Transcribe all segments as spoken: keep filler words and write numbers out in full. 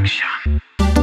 Production.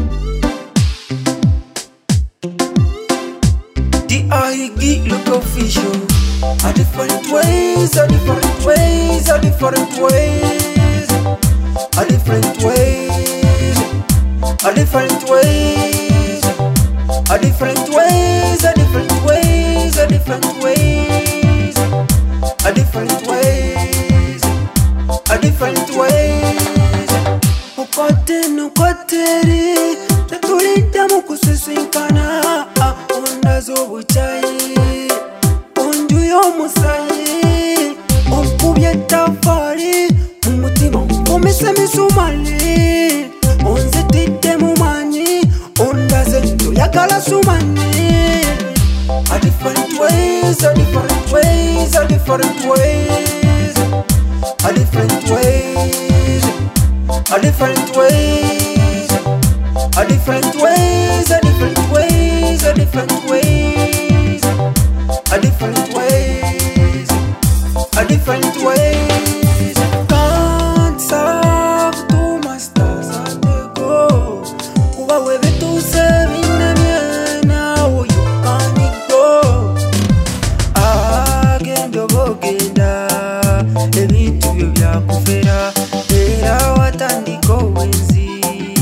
The I G look official. A different ways, a different ways, a different ways, a different ways, a different ways, a different ways, a different ways, a different ways, a different ways, a different ways. Ukote nukoteri, tatulita mukusisinkana, onda zobuchayi, onduyo musayi, onkubye tafari, mumutima omise misumali, onzetite mumanyi, ondaze tuyagala sumani. A different ways, a different ways, a different ways, a different ways, a different ways, a different ways, a different ways, a different ways, a different ways, a different ways. Can't serve two masters at the go. Kuba webe tu sevina miena, oh you can't go. Agenda bogenda, ebintu byo byakufera, era watandika owenzi.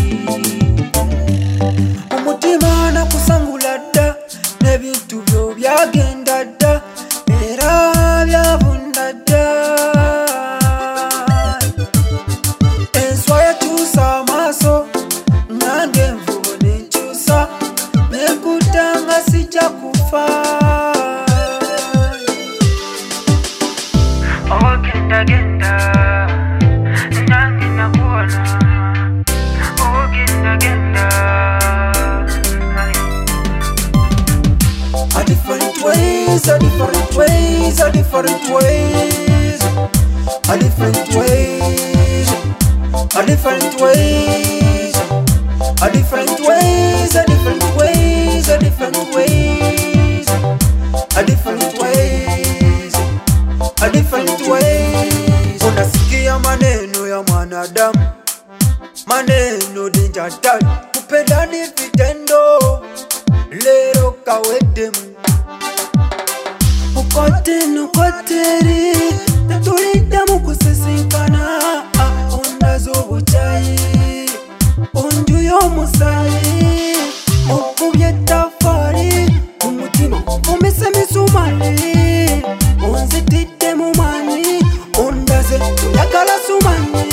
Umutima nakusangula dda, n'ebintu byo byagenda dda, era byabunda dda. Enswa yakyusa amaaso, nange envubo nenkyusa, nekuta nga sijja kufa. Ogenda genda, nange nakuona. Ogenda genda. A different ways, a different ways, a different ways, a different ways, a different ways, a different ways, a different ways, a different ways, a different ways, a different ways. Unasikia maneno ya mwanadamu, maneno denjatali, kupenda ni vitendo, lero kawedemu. Ukote nukoteri, tatulita mukusisinkana, onda zobuchayi, onduyo musayi, onkubye tafari, mumutima omise misumali, onzetite mumanyi, ondaze tuyagala sumani.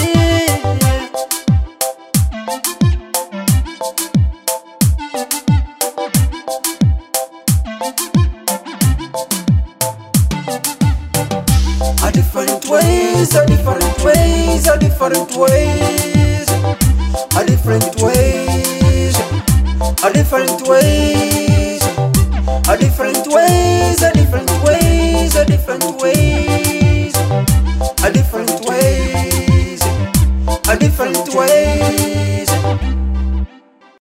A different ways, a different ways, a different ways, a different ways, a different ways.